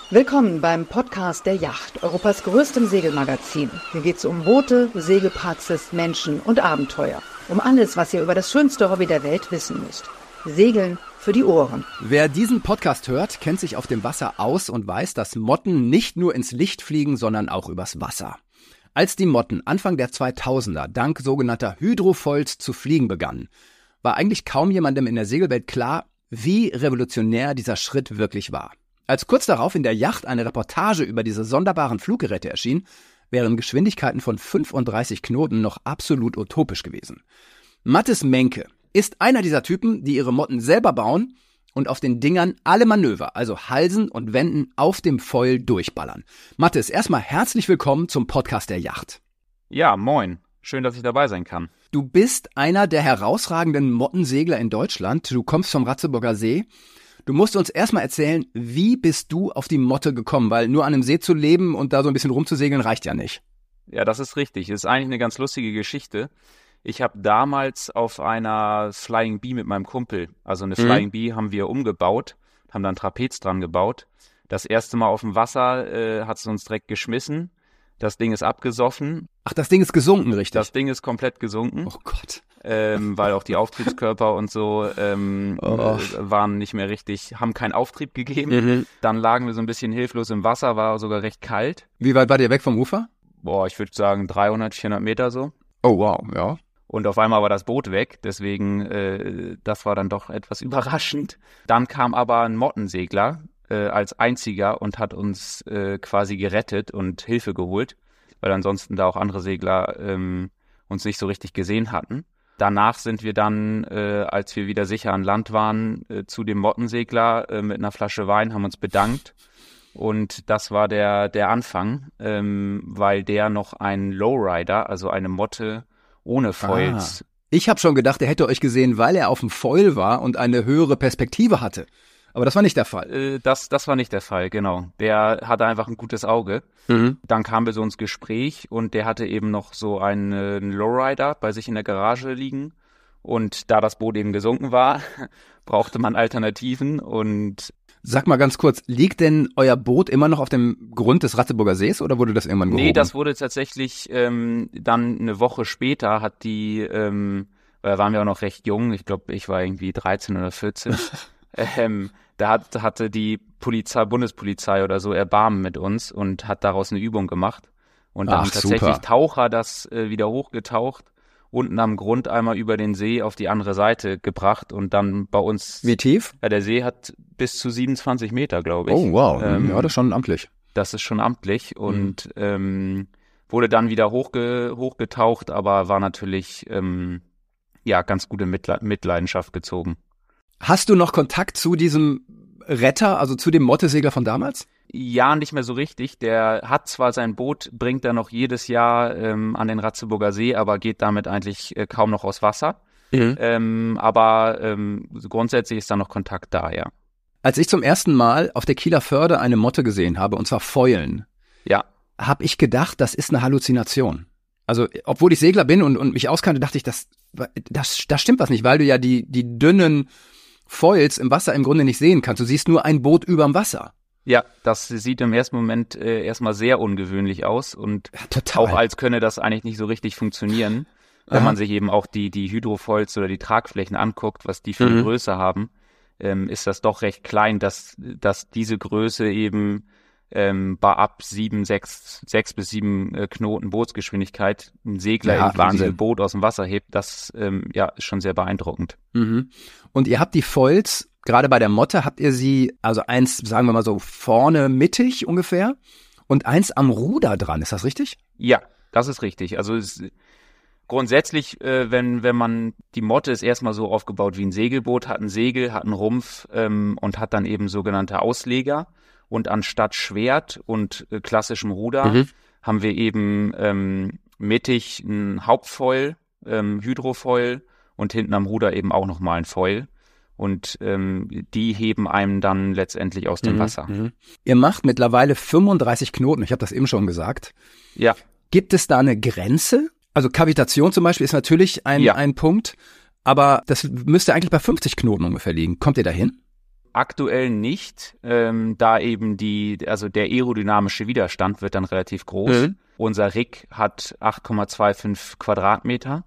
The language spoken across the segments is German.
Willkommen beim Podcast der Yacht, Europas größtem Segelmagazin. Hier geht's um Boote, Segelpraxis, Menschen und Abenteuer. Um alles, was ihr über das schönste Hobby der Welt wissen müsst. Segeln für die Ohren. Wer diesen Podcast hört, kennt sich auf dem Wasser aus und weiß, dass Motten nicht nur ins Licht fliegen, sondern auch übers Wasser. Als die Motten Anfang der 2000er dank sogenannter Hydrofoils zu fliegen begannen, war eigentlich kaum jemandem in der Segelwelt klar, wie revolutionär dieser Schritt wirklich war. Als kurz darauf in der Yacht eine Reportage über diese sonderbaren Fluggeräte erschien, wären Geschwindigkeiten von 35 Knoten noch absolut utopisch gewesen. Mathis Menke ist einer dieser Typen, die ihre Motten selber bauen und auf den Dingern alle Manöver, also Halsen und Wenden, auf dem Foil durchballern. Mathis, erstmal herzlich willkommen zum Podcast der Yacht. Ja, moin. Schön, dass ich dabei sein kann. Du bist einer der herausragenden Mottensegler in Deutschland. Du kommst vom Ratzeburger See. Du musst uns erstmal erzählen, wie bist du auf die Motte gekommen? Weil nur an einem See zu leben und da so ein bisschen rumzusegeln reicht ja nicht. Ja, das ist richtig. Das ist eigentlich eine ganz lustige Geschichte. Ich habe damals auf einer Flying Bee mit meinem Kumpel, also eine Flying Bee haben wir umgebaut, haben da ein Trapez dran gebaut. Das erste Mal auf dem Wasser hat es uns direkt geschmissen. Das Ding ist abgesoffen. Ach, das Ding ist gesunken, richtig? Das Ding ist komplett gesunken. Oh Gott. Weil auch die Auftriebskörper und so waren nicht mehr richtig, haben keinen Auftrieb gegeben. Dann lagen wir so ein bisschen hilflos im Wasser, war sogar recht kalt. Wie weit wart ihr weg vom Ufer? Ich würde sagen 300, 400 Meter so. Oh wow, ja. Und auf einmal war das Boot weg, deswegen das war dann doch etwas überraschend. Dann kam aber ein Mottensegler als einziger und hat uns quasi gerettet und Hilfe geholt, weil ansonsten da auch andere Segler uns nicht so richtig gesehen hatten. Danach sind wir dann, als wir wieder sicher an Land waren, zu dem Mottensegler mit einer Flasche Wein, haben uns bedankt. Und das war der Anfang, weil der noch einen Lowrider, also eine Motte ohne Foils. Ich habe schon gedacht, er hätte euch gesehen, weil er auf dem Foil war und eine höhere Perspektive hatte. Aber das war nicht der Fall. Das war nicht der Fall, genau. Der hatte einfach ein gutes Auge. Dann kamen wir so ins Gespräch und der hatte eben noch so einen Lowrider bei sich in der Garage liegen. Und da das Boot eben gesunken war, brauchte man Alternativen. Und sag mal ganz kurz, liegt denn euer Boot immer noch auf dem Grund des Ratzeburger Sees oder wurde das irgendwann gehoben? Nee, das wurde tatsächlich dann eine Woche später hat die, da waren wir auch noch recht jung, ich glaube, ich war irgendwie 13 oder 14, da hatte die Bundespolizei oder so Erbarmen mit uns und hat daraus eine Übung gemacht. Und da haben tatsächlich super. Taucher das wieder hochgetaucht, unten am Grund einmal über den See auf die andere Seite gebracht und dann bei uns. Wie tief? Ja, der See hat bis zu 27 Meter, glaube ich. Oh wow, ja, das ist schon amtlich. Das ist schon amtlich und wurde dann wieder hochgetaucht, aber war natürlich ganz gute Mitleidenschaft gezogen. Hast du noch Kontakt zu diesem Retter, also zu dem Mottesegler von damals? Ja, nicht mehr so richtig. Der hat zwar sein Boot, bringt er noch jedes Jahr an den Ratzeburger See, aber geht damit eigentlich kaum noch aus Wasser. Aber grundsätzlich ist da noch Kontakt da, ja. Als ich zum ersten Mal auf der Kieler Förde eine Motte gesehen habe, und zwar Foilen, ja, habe ich gedacht, das ist eine Halluzination. Also, obwohl ich Segler bin und mich auskannte, dachte ich, das stimmt was nicht, weil du ja die dünnen Foils im Wasser im Grunde nicht sehen kannst. Du siehst nur ein Boot überm Wasser. Ja, das sieht im ersten Moment erstmal sehr ungewöhnlich aus und ja, total. Auch als könne das eigentlich nicht so richtig funktionieren, wenn man sich eben auch die Hydrofoils oder die Tragflächen anguckt, was die für eine Größe haben, ist das doch recht klein, dass diese Größe eben bei ab 6 bis 7 Knoten Bootsgeschwindigkeit ein Segler in diesem Boot aus dem Wasser hebt, das ist schon sehr beeindruckend. Und ihr habt die Foils, gerade bei der Motte, habt ihr sie, also eins, sagen wir mal so, vorne mittig ungefähr und eins am Ruder dran, ist das richtig? Ja, das ist richtig. Also grundsätzlich, wenn man, die Motte ist erstmal so aufgebaut wie ein Segelboot, hat ein Segel, hat einen Rumpf und hat dann eben sogenannte Ausleger. Und anstatt Schwert und klassischem Ruder haben wir eben mittig ein Hauptfoil, Hydrofoil und hinten am Ruder eben auch nochmal ein Foil. Und die heben einem dann letztendlich aus dem Wasser. Ihr macht mittlerweile 35 Knoten, ich habe das eben schon gesagt. Ja. Gibt es da eine Grenze? Also Kavitation zum Beispiel ist natürlich ein Punkt, aber das müsste eigentlich bei 50 Knoten ungefähr liegen. Kommt ihr da hin? aktuell nicht, da eben der aerodynamische Widerstand wird dann relativ groß. Unser Rig hat 8,25 Quadratmeter,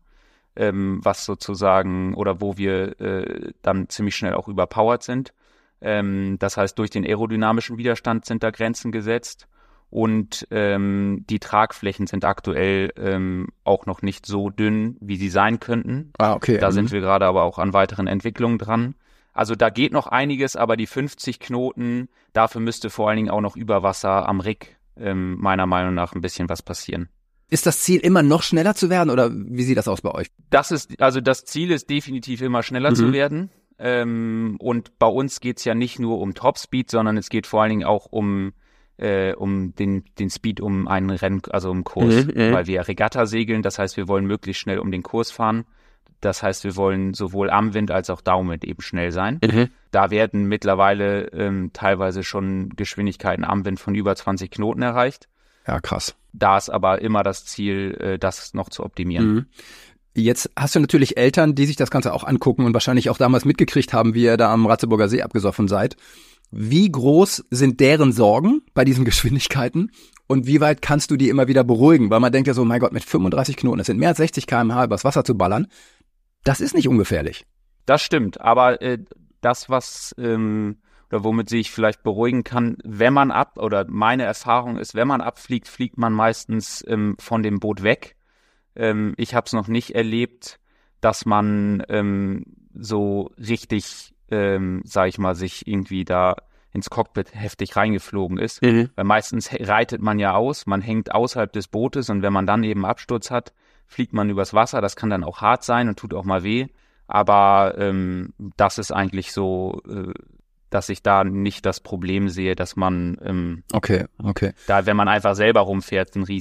was sozusagen, oder wo wir dann ziemlich schnell auch überpowered sind. Das heißt, durch den aerodynamischen Widerstand sind da Grenzen gesetzt. Und die Tragflächen sind aktuell auch noch nicht so dünn, wie sie sein könnten. Okay. Da sind wir gerade aber auch an weiteren Entwicklungen dran. Also da geht noch einiges, aber die 50 Knoten, dafür müsste vor allen Dingen auch noch über Wasser am Rig meiner Meinung nach ein bisschen was passieren. Ist das Ziel immer noch schneller zu werden oder wie sieht das aus bei euch? Das Ziel ist definitiv immer schneller zu werden. Und bei uns geht's ja nicht nur um Topspeed, sondern es geht vor allen Dingen auch um den Speed um einen um Kurs, weil wir Regatta segeln, das heißt, wir wollen möglichst schnell um den Kurs fahren. Das heißt, wir wollen sowohl am Wind als auch Downwind eben schnell sein. Da werden mittlerweile teilweise schon Geschwindigkeiten am Wind von über 20 Knoten erreicht. Ja, krass. Da ist aber immer das Ziel, das noch zu optimieren. Jetzt hast du natürlich Eltern, die sich das Ganze auch angucken und wahrscheinlich auch damals mitgekriegt haben, wie ihr da am Ratzeburger See abgesoffen seid. Wie groß sind deren Sorgen bei diesen Geschwindigkeiten und wie weit kannst du die immer wieder beruhigen? Weil man denkt ja so, mein Gott, mit 35 Knoten, das sind mehr als 60 km/h übers Wasser zu ballern, das ist nicht ungefährlich. Das stimmt, aber das, oder womit sie ich vielleicht beruhigen kann, oder meine Erfahrung ist, wenn man abfliegt, fliegt man meistens von dem Boot weg. Ich habe es noch nicht erlebt, dass man so richtig sag ich mal, sich irgendwie da ins Cockpit heftig reingeflogen ist. Weil meistens reitet man ja aus, man hängt außerhalb des Bootes und wenn man dann eben Absturz hat, fliegt man übers Wasser. Das kann dann auch hart sein und tut auch mal weh. Aber das ist eigentlich so, dass ich da nicht das Problem sehe, dass man Okay. da, wenn man einfach selber rumfährt, eine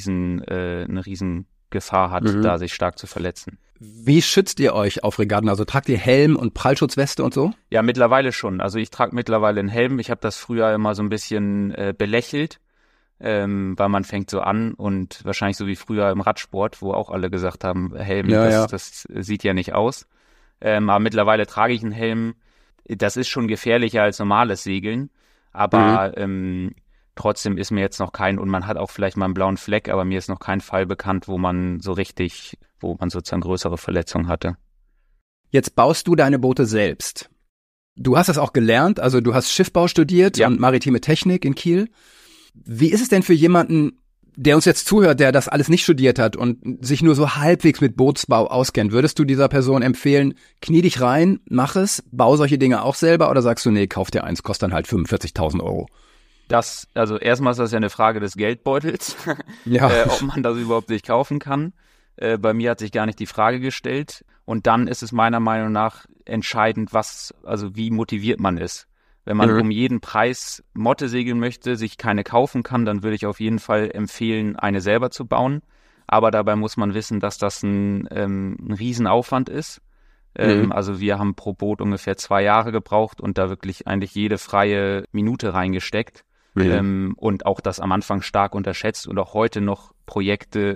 riesen Gefahr hat, da sich stark zu verletzen. Wie schützt ihr euch auf Regatten? Also tragt ihr Helm und Prallschutzweste und so? Ja, mittlerweile schon. Also ich trage mittlerweile einen Helm. Ich habe das früher immer so ein bisschen belächelt, weil man fängt so an und wahrscheinlich so wie früher im Radsport, wo auch alle gesagt haben, Helm, das sieht ja nicht aus. Aber mittlerweile trage ich einen Helm. Das ist schon gefährlicher als normales Segeln, aber trotzdem ist mir jetzt noch und man hat auch vielleicht mal einen blauen Fleck, aber mir ist noch kein Fall bekannt, wo man sozusagen größere Verletzungen hatte. Jetzt baust du deine Boote selbst. Du hast das auch gelernt, also du hast Schiffbau studiert und maritime Technik in Kiel. Wie ist es denn für jemanden, der uns jetzt zuhört, der das alles nicht studiert hat und sich nur so halbwegs mit Bootsbau auskennt? Würdest du dieser Person empfehlen, knie dich rein, mach es, bau solche Dinge auch selber oder sagst du, nee, kauf dir eins, kostet dann halt 45.000 Euro? Also erstmal ist das ja eine Frage des Geldbeutels, ob man das überhaupt sich kaufen kann. Bei mir hat sich gar nicht die Frage gestellt. Und dann ist es meiner Meinung nach entscheidend, wie motiviert man ist. Wenn man um jeden Preis Motte segeln möchte, sich keine kaufen kann, dann würde ich auf jeden Fall empfehlen, eine selber zu bauen. Aber dabei muss man wissen, dass das ein Riesenaufwand ist. Also wir haben pro Boot ungefähr 2 Jahre gebraucht und da wirklich eigentlich jede freie Minute reingesteckt. Und auch das am Anfang stark unterschätzt und auch heute noch Projekte,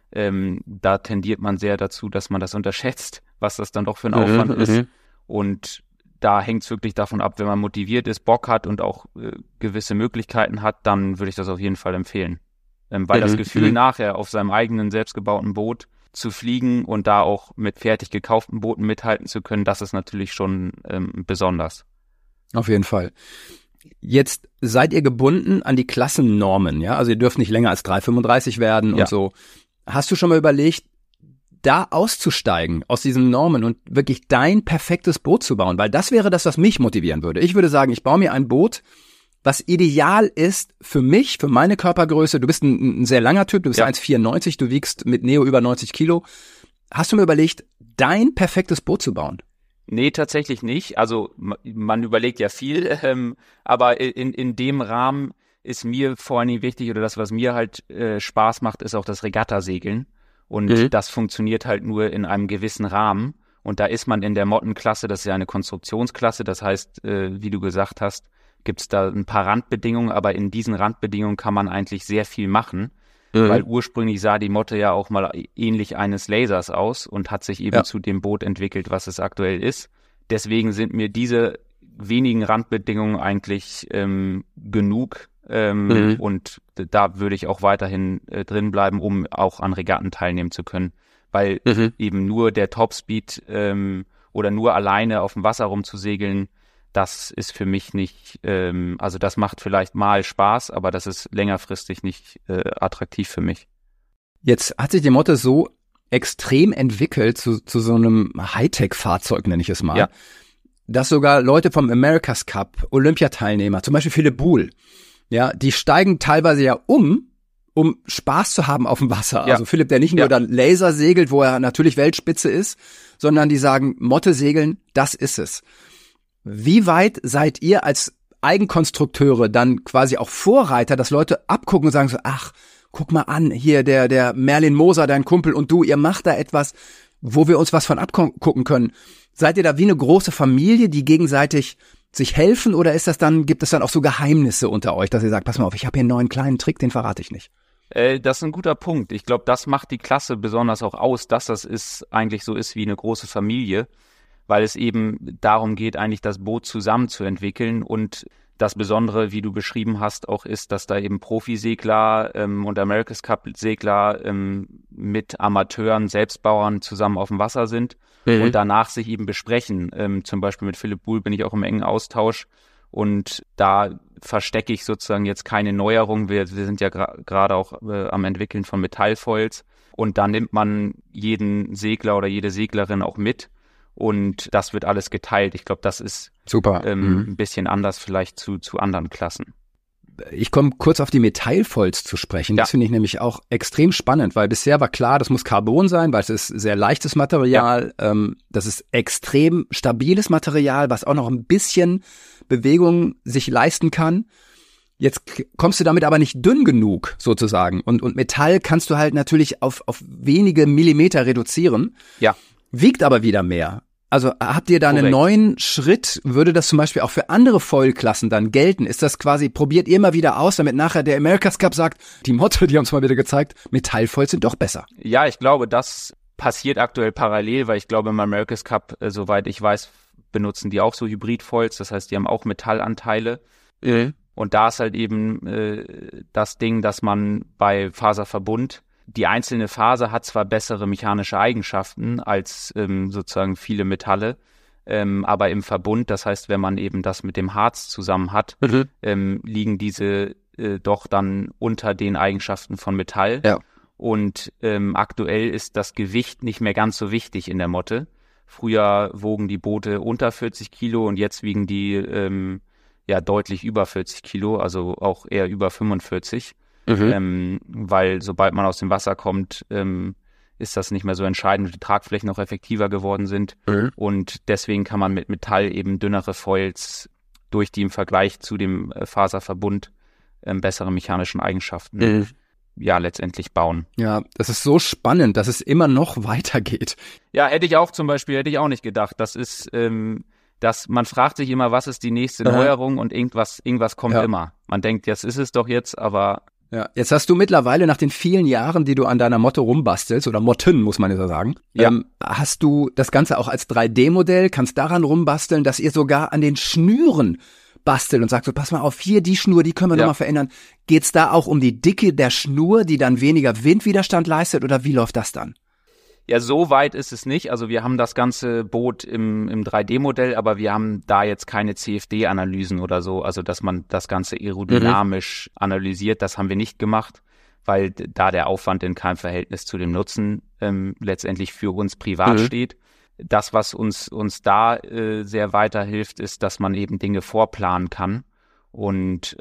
da tendiert man sehr dazu, dass man das unterschätzt, was das dann doch für ein Aufwand ist. Und da hängt es wirklich davon ab, wenn man motiviert ist, Bock hat und auch gewisse Möglichkeiten hat, dann würde ich das auf jeden Fall empfehlen. Weil das Gefühl nachher auf seinem eigenen selbstgebauten Boot zu fliegen und da auch mit fertig gekauften Booten mithalten zu können, das ist natürlich schon besonders. Auf jeden Fall. Jetzt seid ihr gebunden an die Klassennormen, ja? Also ihr dürft nicht länger als 3,35 werden und so. Hast du schon mal überlegt, da auszusteigen aus diesen Normen und wirklich dein perfektes Boot zu bauen? Weil das wäre das, was mich motivieren würde. Ich würde sagen, ich baue mir ein Boot, was ideal ist für mich, für meine Körpergröße. Du bist ein sehr langer Typ, du bist 1,94, du wiegst mit Neo über 90 Kilo. Hast du mir überlegt, dein perfektes Boot zu bauen? Nee, tatsächlich nicht. Also man überlegt ja viel, aber in dem Rahmen ist mir vor allen Dingen wichtig, oder das, was mir halt Spaß macht, ist auch das Regattasegeln. Und das funktioniert halt nur in einem gewissen Rahmen. Und da ist man in der Mottenklasse, das ist ja eine Konstruktionsklasse, das heißt, wie du gesagt hast, gibt es da ein paar Randbedingungen, aber in diesen Randbedingungen kann man eigentlich sehr viel machen. Weil ursprünglich sah die Motte ja auch mal ähnlich eines Lasers aus und hat sich eben zu dem Boot entwickelt, was es aktuell ist. Deswegen sind mir diese wenigen Randbedingungen eigentlich genug. Und da würde ich auch weiterhin drin bleiben, um auch an Regatten teilnehmen zu können. Weil eben nur der Topspeed oder nur alleine auf dem Wasser rumzusegeln, das ist für mich nicht, also das macht vielleicht mal Spaß, aber das ist längerfristig nicht attraktiv für mich. Jetzt hat sich die Motte so extrem entwickelt zu so einem Hightech-Fahrzeug, nenne ich es mal, dass sogar Leute vom America's Cup, Olympiateilnehmer, zum Beispiel Philipp Buhl, ja, die steigen teilweise ja um Spaß zu haben auf dem Wasser. Ja. Also Philipp, der nicht nur dann Laser segelt, wo er natürlich Weltspitze ist, sondern die sagen, Motte segeln, das ist es. Wie weit seid ihr als Eigenkonstrukteure dann quasi auch Vorreiter, dass Leute abgucken und sagen so, ach, guck mal an, hier der Merlin Moser, dein Kumpel und du, ihr macht da etwas, wo wir uns was von abgucken können. Seid ihr da wie eine große Familie, die gegenseitig sich helfen, oder gibt es dann auch so Geheimnisse unter euch, dass ihr sagt, pass mal auf, ich habe hier einen neuen kleinen Trick, den verrate ich nicht? Das ist ein guter Punkt. Ich glaube, das macht die Klasse besonders auch aus, dass das eigentlich so ist wie eine große Familie, weil es eben darum geht, eigentlich das Boot zusammen zu entwickeln. Und das Besondere, wie du beschrieben hast, auch ist, dass da eben Profisegler und America's Cup Segler mit Amateuren, Selbstbauern zusammen auf dem Wasser sind und danach sich eben besprechen. Zum Beispiel mit Philipp Buhl bin ich auch im engen Austausch. Und da verstecke ich sozusagen jetzt keine Neuerung. Wir sind ja gerade auch am Entwickeln von Metallfoils. Und da nimmt man jeden Segler oder jede Seglerin auch mit. Und das wird alles geteilt. Ich glaube, das ist super ein bisschen anders vielleicht zu anderen Klassen. Ich komme kurz auf die Metallfoils zu sprechen. Das finde ich nämlich auch extrem spannend, weil bisher war klar, das muss Carbon sein, weil es ist sehr leichtes Material. Das ist extrem stabiles Material, was auch noch ein bisschen Bewegung sich leisten kann. Jetzt kommst du damit aber nicht dünn genug sozusagen. Und Metall kannst du halt natürlich auf wenige Millimeter reduzieren. Ja. Wiegt aber wieder mehr. Also habt ihr da einen neuen Schritt? Würde das zum Beispiel auch für andere Foil-Klassen dann gelten? Ist das quasi, probiert ihr mal wieder aus, damit nachher der America's Cup sagt, die Motte, die haben es mal wieder gezeigt, Metallfoils sind doch besser? Ja, ich glaube, das passiert aktuell parallel, weil ich glaube, im America's Cup, soweit ich weiß, benutzen die auch so Hybrid-Foils. Das heißt, die haben auch Metallanteile. Und da ist halt eben das Ding, dass man bei Faserverbund, die einzelne Faser hat zwar bessere mechanische Eigenschaften als sozusagen viele Metalle, aber im Verbund, das heißt, wenn man eben das mit dem Harz zusammen hat, liegen diese doch dann unter den Eigenschaften von Metall. Ja. Und aktuell ist das Gewicht nicht mehr ganz so wichtig in der Motte. Früher wogen die Boote unter 40 Kilo und jetzt wiegen die deutlich über 40 Kilo, also auch eher über 45. Weil sobald man aus dem Wasser kommt, ist das nicht mehr so entscheidend, die Tragflächen auch effektiver geworden sind. Und deswegen kann man mit Metall eben dünnere Foils durch die im Vergleich zu dem Faserverbund bessere mechanischen Eigenschaften letztendlich bauen. Ja, das ist so spannend, dass es immer noch weitergeht. Ja, hätte ich auch nicht gedacht. Das ist, man fragt sich immer, was ist die nächste Neuerung, und irgendwas kommt immer. Man denkt, jetzt ist es doch jetzt, aber ja, jetzt hast du mittlerweile nach den vielen Jahren, die du an deiner Motte rumbastelst, oder Motten, muss man ja sagen, hast du das Ganze auch als 3D-Modell, kannst daran rumbasteln, dass ihr sogar an den Schnüren bastelt und sagt so, pass mal auf, hier die Schnur, die können wir nochmal verändern. Geht's da auch um die Dicke der Schnur, die dann weniger Windwiderstand leistet, oder wie läuft das dann? Ja, so weit ist es nicht. Also wir haben das ganze Boot im 3D-Modell, aber wir haben da jetzt keine CFD-Analysen oder so, also dass man das Ganze aerodynamisch analysiert, das haben wir nicht gemacht, weil da der Aufwand in keinem Verhältnis zu dem Nutzen letztendlich für uns privat steht. Das, was uns da sehr weiterhilft, ist, dass man eben Dinge vorplanen kann. Und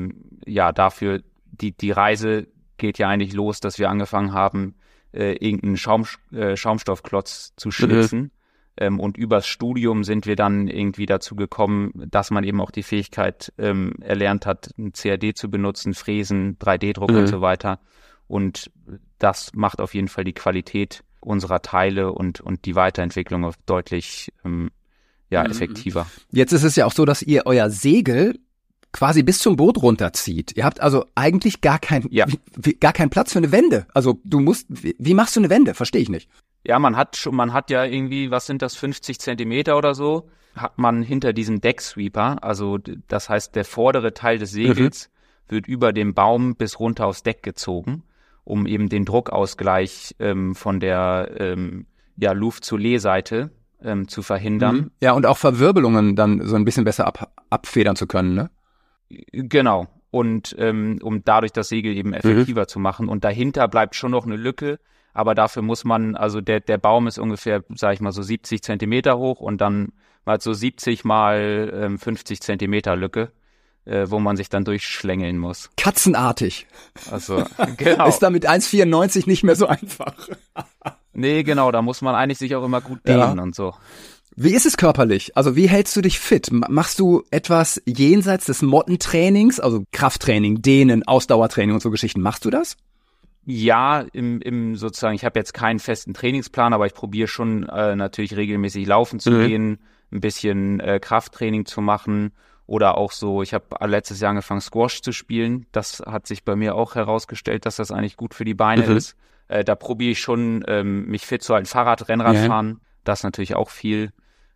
dafür, die Reise geht ja eigentlich los, dass wir angefangen haben, irgendeinen Schaumstoffklotz zu schnitzen. Und übers Studium sind wir dann irgendwie dazu gekommen, dass man eben auch die Fähigkeit erlernt hat, ein CAD zu benutzen, Fräsen, 3D-Druck und so weiter. Und das macht auf jeden Fall die Qualität unserer Teile und die Weiterentwicklung auf deutlich effektiver. Jetzt ist es ja auch so, dass ihr euer Segel quasi bis zum Boot runterzieht. Ihr habt also eigentlich gar keinen Platz für eine Wende. Also wie machst du eine Wende? Verstehe ich nicht. Ja, man hat ja irgendwie, was sind das, 50 Zentimeter oder so, hat man hinter diesem Decksweeper, also das heißt, der vordere Teil des Segels wird über dem Baum bis runter aufs Deck gezogen, um eben den Druckausgleich von der Luft zur Lehseite zu verhindern. Ja, und auch Verwirbelungen dann so ein bisschen besser abfedern zu können, ne? Genau. Und um dadurch das Segel eben effektiver zu machen. Und dahinter bleibt schon noch eine Lücke, aber dafür muss man, also der Baum ist ungefähr, sag ich mal, so 70 Zentimeter hoch und dann mal so 70 mal 50 Zentimeter Lücke, wo man sich dann durchschlängeln muss. Katzenartig. Also, genau. Ist da mit 1,94 nicht mehr so einfach. Nee, genau, da muss man eigentlich sich auch immer gut dehnen und so. Wie ist es körperlich? Also wie hältst du dich fit? Machst du etwas jenseits des Mottentrainings, also Krafttraining, Dehnen, Ausdauertraining und so Geschichten? Machst du das? Ja, im sozusagen, ich habe jetzt keinen festen Trainingsplan, aber ich probiere schon natürlich regelmäßig laufen zu gehen, ein bisschen Krafttraining zu machen oder auch so, ich habe letztes Jahr angefangen Squash zu spielen. Das hat sich bei mir auch herausgestellt, dass das eigentlich gut für die Beine ist. Da probiere ich schon, mich fit zu halten, Rennrad fahren, das natürlich auch viel.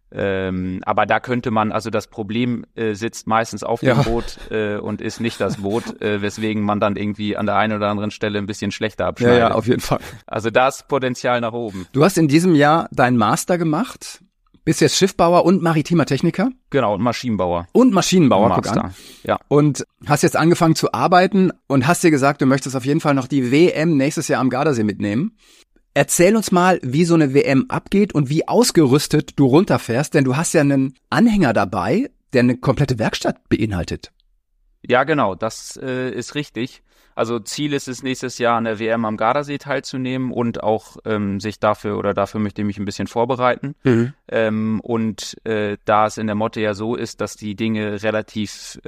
Aber da könnte man, also das Problem sitzt meistens auf dem Boot und ist nicht das Boot, weswegen man dann irgendwie an der einen oder anderen Stelle ein bisschen schlechter abschneidet. Ja, auf jeden Fall. Also da ist Potenzial nach oben. Du hast in diesem Jahr deinen Master gemacht, bist jetzt Schiffbauer und maritimer Techniker. Genau, und Maschinenbauer. Und Maschinenbauer, guck Master. an. Ja. Und hast jetzt angefangen zu arbeiten und hast dir gesagt, du möchtest auf jeden Fall noch die WM nächstes Jahr am Gardasee mitnehmen. Erzähl uns mal, wie so eine WM abgeht und wie ausgerüstet du runterfährst, denn du hast ja einen Anhänger dabei, der eine komplette Werkstatt beinhaltet. Ja, genau, das ist richtig. Also Ziel ist es, nächstes Jahr an der WM am Gardasee teilzunehmen und auch dafür möchte ich mich ein bisschen vorbereiten. Da es in der Motte ja so ist, dass die Dinge relativ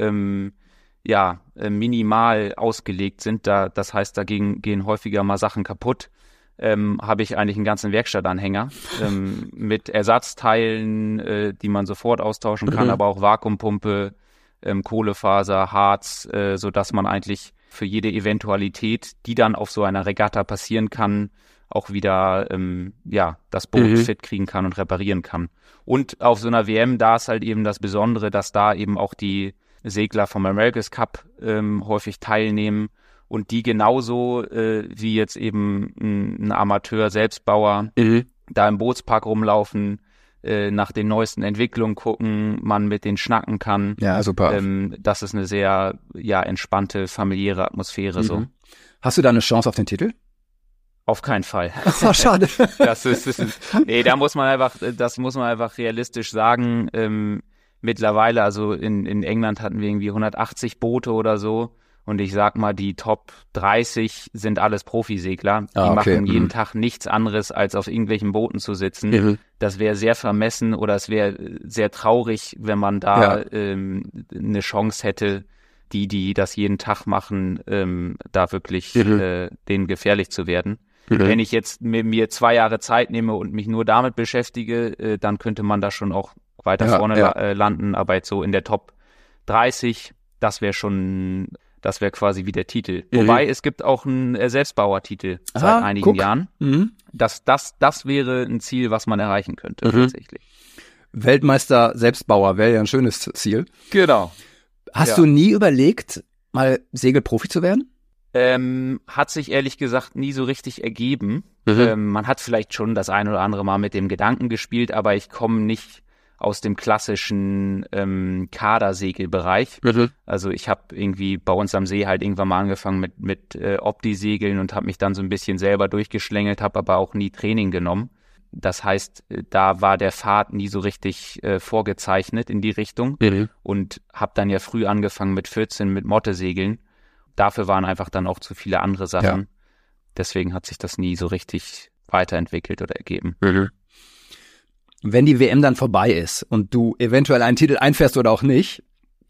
minimal ausgelegt sind, das heißt, dagegen gehen häufiger mal Sachen kaputt. Habe ich eigentlich einen ganzen Werkstattanhänger mit Ersatzteilen, die man sofort austauschen kann, aber auch Vakuumpumpe, Kohlefaser, Harz, so dass man eigentlich für jede Eventualität, die dann auf so einer Regatta passieren kann, auch wieder das Boot fit kriegen kann und reparieren kann. Und auf so einer WM, da ist halt eben das Besondere, dass da eben auch die Segler vom America's Cup häufig teilnehmen. Und die genauso wie jetzt eben ein Amateur-Selbstbauer da im Bootspark rumlaufen, nach den neuesten Entwicklungen gucken, man mit denen schnacken kann. Ja, super. Das ist eine sehr entspannte, familiäre Atmosphäre. So. Hast du da eine Chance auf den Titel? Auf keinen Fall. Oh, schade. Da muss man einfach realistisch sagen. Mittlerweile, also in England hatten wir irgendwie 180 Boote oder so. Und ich sag mal, die Top 30 sind alles Profisegler. Die machen jeden Tag nichts anderes, als auf irgendwelchen Booten zu sitzen. Das wäre sehr vermessen oder es wäre sehr traurig, wenn man da eine Chance hätte, die das jeden Tag machen, da wirklich denen gefährlich zu werden. Wenn ich jetzt mir 2 Jahre Zeit nehme und mich nur damit beschäftige, dann könnte man da schon auch weiter vorne landen. Aber jetzt so in der Top 30, das wäre quasi wie der Titel. Wobei, es gibt auch einen Selbstbauertitel seit einigen Jahren. Das wäre ein Ziel, was man erreichen könnte, tatsächlich. Weltmeister Selbstbauer wäre ja ein schönes Ziel. Genau. Hast du nie überlegt, mal Segelprofi zu werden? Hat sich ehrlich gesagt nie so richtig ergeben. Man hat vielleicht schon das ein oder andere Mal mit dem Gedanken gespielt, aber ich komme nicht aus dem klassischen Kadersegelbereich. Also ich habe irgendwie bei uns am See halt irgendwann mal angefangen mit Opti-Segeln und habe mich dann so ein bisschen selber durchgeschlängelt, habe aber auch nie Training genommen. Das heißt, da war der Pfad nie so richtig vorgezeichnet in die Richtung und habe dann ja früh angefangen mit 14 mit Mottesegeln. Dafür waren einfach dann auch zu viele andere Sachen. Deswegen hat sich das nie so richtig weiterentwickelt oder ergeben. Wenn die WM dann vorbei ist und du eventuell einen Titel einfährst oder auch nicht,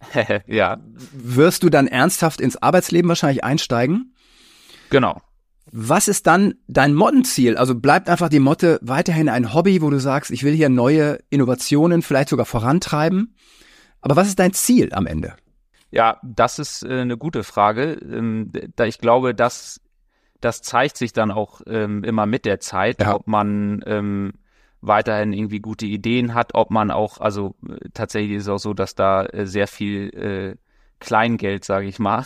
wirst du dann ernsthaft ins Arbeitsleben wahrscheinlich einsteigen? Genau. Was ist dann dein Mottenziel? Also bleibt einfach die Motte weiterhin ein Hobby, wo du sagst, ich will hier neue Innovationen vielleicht sogar vorantreiben. Aber was ist dein Ziel am Ende? Ja, das ist eine gute Frage. Da ich glaube, dass das zeigt sich dann auch immer mit der Zeit, ob man weiterhin irgendwie gute Ideen hat, ob man auch, also tatsächlich ist es auch so, dass da sehr viel Kleingeld, sage ich mal,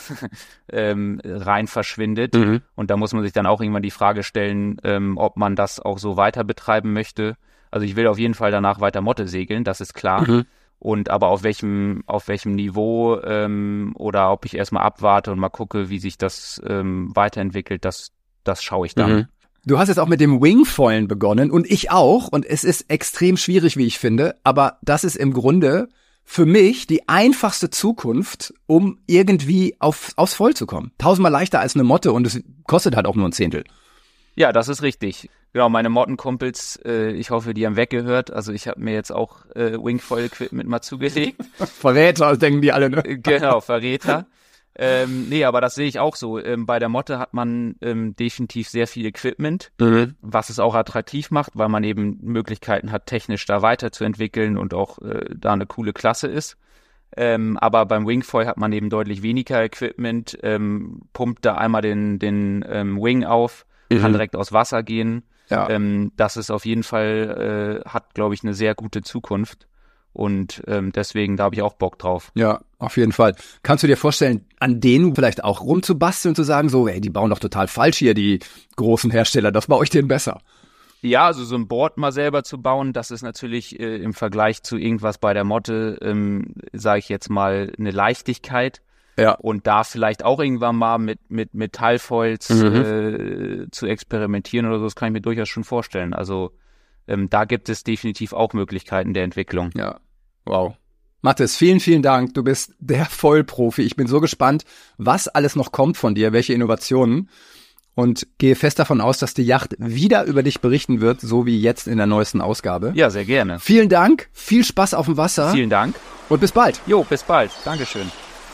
rein verschwindet. Und da muss man sich dann auch irgendwann die Frage stellen, ob man das auch so weiter betreiben möchte. Also ich will auf jeden Fall danach weiter Motte segeln, das ist klar. Und aber auf welchem Niveau oder ob ich erstmal abwarte und mal gucke, wie sich das weiterentwickelt, das schaue ich dann. Du hast jetzt auch mit dem Wingfoilen begonnen und ich auch. Und es ist extrem schwierig, wie ich finde. Aber das ist im Grunde für mich die einfachste Zukunft, um irgendwie aufs Voll zu kommen. 1000-mal leichter als eine Motte und es kostet halt auch nur ein Zehntel. Ja, das ist richtig. Genau, meine Mottenkumpels, ich hoffe, die haben weggehört. Also ich habe mir jetzt auch Wingfoil-Equipment mal zugelegt. Verräter, denken die alle, ne? Genau, Verräter. Nee, aber das sehe ich auch so. Bei der Motte hat man definitiv sehr viel Equipment, was es auch attraktiv macht, weil man eben Möglichkeiten hat, technisch da weiterzuentwickeln und auch da eine coole Klasse ist. Aber beim Wingfoil hat man eben deutlich weniger Equipment, pumpt da einmal den Wing auf, kann direkt aus Wasser gehen. Ja. Das ist auf jeden Fall, hat, glaube ich, eine sehr gute Zukunft. Und deswegen, da habe ich auch Bock drauf. Ja, auf jeden Fall. Kannst du dir vorstellen, an denen vielleicht auch rumzubasteln und zu sagen, so, ey, die bauen doch total falsch hier, die großen Hersteller, das bei euch denen besser? Ja, also so ein Board mal selber zu bauen, das ist natürlich im Vergleich zu irgendwas bei der Motte, sage ich jetzt mal, eine Leichtigkeit. Ja. Und da vielleicht auch irgendwann mal mit Metallfoils zu experimentieren oder so, das kann ich mir durchaus schon vorstellen. Also da gibt es definitiv auch Möglichkeiten der Entwicklung. Ja, wow. Mathis, vielen, vielen Dank. Du bist der Vollprofi. Ich bin so gespannt, was alles noch kommt von dir, welche Innovationen. Und gehe fest davon aus, dass die Yacht wieder über dich berichten wird, so wie jetzt in der neuesten Ausgabe. Ja, sehr gerne. Vielen Dank, viel Spaß auf dem Wasser. Vielen Dank. Und bis bald. Jo, bis bald. Dankeschön.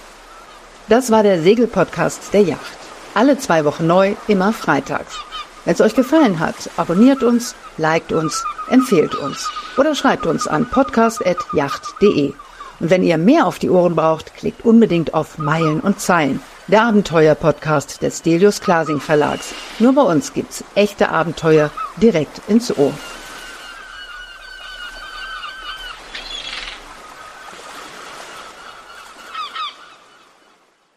Das war der Segelpodcast der Yacht. Alle 2 Wochen neu, immer freitags. Wenn es euch gefallen hat, abonniert uns, liked uns, empfehlt uns oder schreibt uns an podcast@yacht.de. Und wenn ihr mehr auf die Ohren braucht, klickt unbedingt auf Meilen und Zeilen, der Abenteuer-Podcast des Stelius Klasing Verlags. Nur bei uns gibt's echte Abenteuer direkt ins Ohr.